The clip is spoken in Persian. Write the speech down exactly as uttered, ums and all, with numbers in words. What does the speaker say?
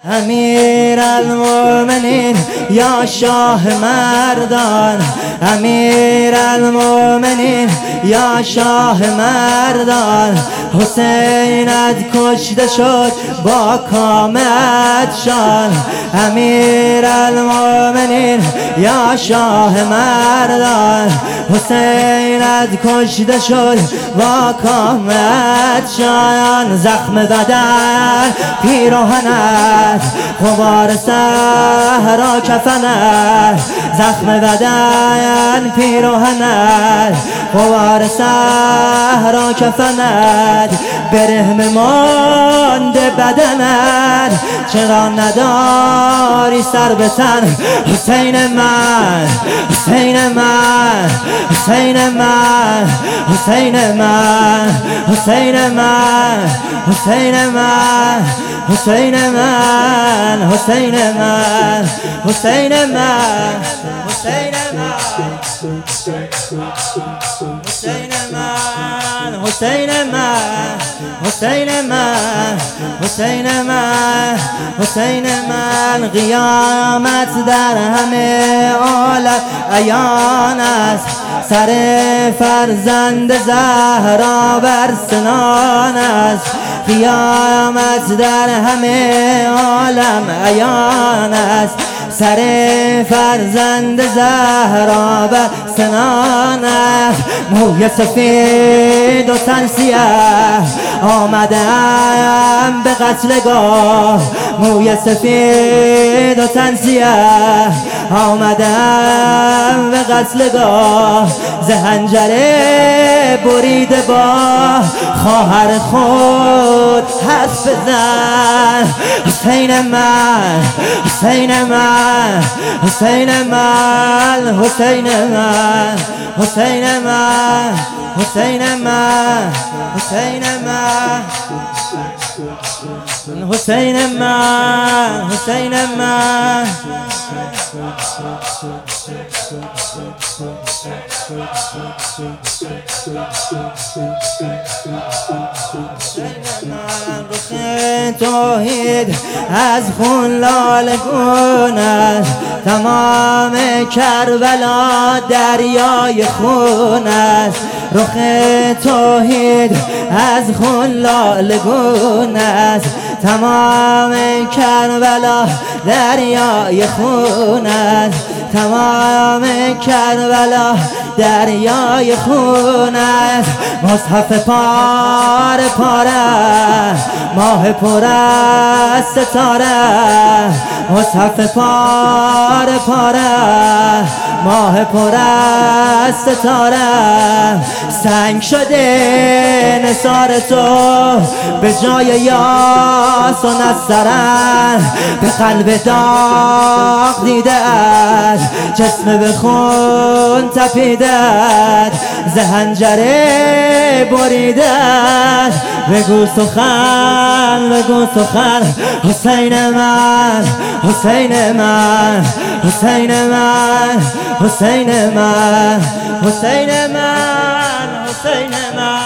امیر المؤمنین یا شاه مردان، امیر المؤمنین یا شاه مردان، حسینت کشته شد با کامت شان. امیر المؤمنین یا شاه مردان، حسینت کشته شد با کامت شان. زخم بدن پیراهنت، غبار صحرا کفنت، زخم بدن پیراهنت، غبار صحرا کفنت، برهنه مانده بدنت، چرا نداری سر به تن؟ حسین من، حسین من، حسین من، حسین من، حسین من، حسین من، حسین من، حسین من، حسین من، حسین من، حسین من، حسین من، حسین من، حسین من، حسین من. قیامت در همه عالم عیان است، سر فرزند زهرا بر سنان است. قیامت در همه عالم عیان است، سر فرزند زهرا بر سنان است. موی سفید و تن سیاه آمدم به قتلگاه، موی سفید و تن سیاه آمدم به قتلگاه. ز حنجره بریده با خواهر خود حرف بزن. حسین من، حسین من، حسین من، حسین من، حسین من، حسین من، حسین من، حسین من، حسین من. رخ توحید از خون لاله گون است، تمام کربلا دریای خون است. رخ توحید از خون لاله گون است، تمام کربلا دریای خون است، تمام کربلا دریای خون است. مصحف پاره پاره، ماه پر از ستاره، مصحف پاره پاره، ماه پر از ستاره. سنگ شده نثار تو به جای یاس و نسترن، به قلب داغ دیدت، جسم به خون تپیدت، ز حنجره بریدت. بگو سخن، بگو سخن. حسین من، حسین من، حسین من، حسین من، حسین من، حسین من.